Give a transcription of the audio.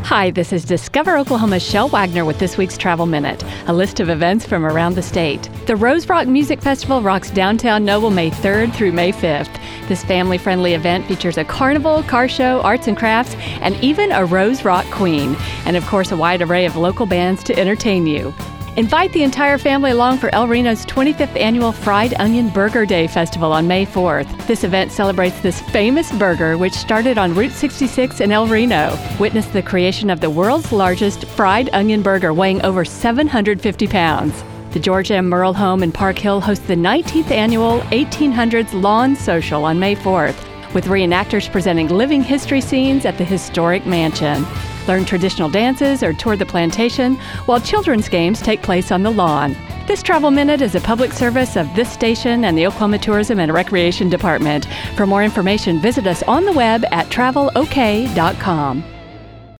Hi, this is Discover Oklahoma's Shel Wagner with this week's Travel Minute, a list of events from around the state. The Rose Rock Music Festival rocks downtown Noble May 3rd through May 5th. This family-friendly event features a carnival, car show, arts and crafts, and even a Rose Rock Queen. And of course, a wide array of local bands to entertain you. Invite the entire family along for El Reno's 25th annual Fried Onion Burger Day Festival on May 4th. This event celebrates this famous burger, which started on Route 66 in El Reno. Witness the creation of the world's largest fried onion burger, weighing over 750 pounds. The George M. Merle Home in Park Hill hosts the 19th annual 1800s Lawn Social on May 4th, with reenactors presenting living history scenes at the historic mansion. Learn traditional dances or tour the plantation, while children's games take place on the lawn. This Travel Minute is a public service of this station and the Oklahoma Tourism and Recreation Department. For more information, visit us on the web at travelok.com.